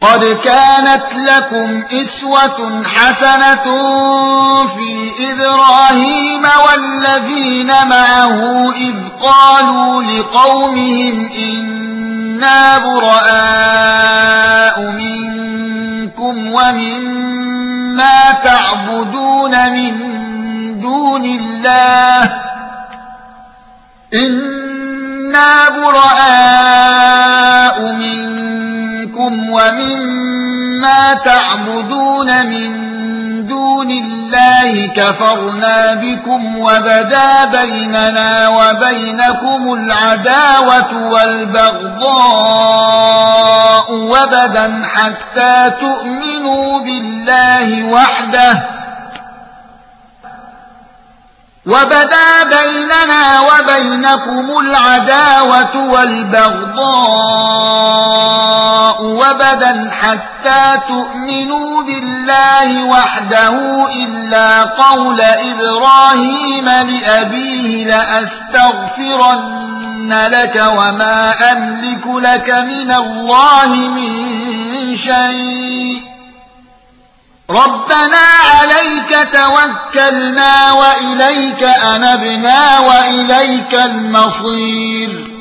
قد كانت لكم أسوة حسنة في إبراهيم والذين معه إذ قالوا لقومهم إنا براء منكم ومما تعبدون من دون الله إنا براء منكم ومما تعبدون من دون الله كفرنا بكم وبدا بيننا وبينكم العداوة والبغضاء وبدا حتى تؤمنوا بالله وحده وبدا بيننا وبينكم العداوة والبغضاء وبدا حتى تؤمنوا بالله وحده إلا قول إبراهيم لأبيه لأستغفرن لك وما أملك لك من الله من شيء ربنا عليك توكلنا وإليك أنبنا وإليك المصير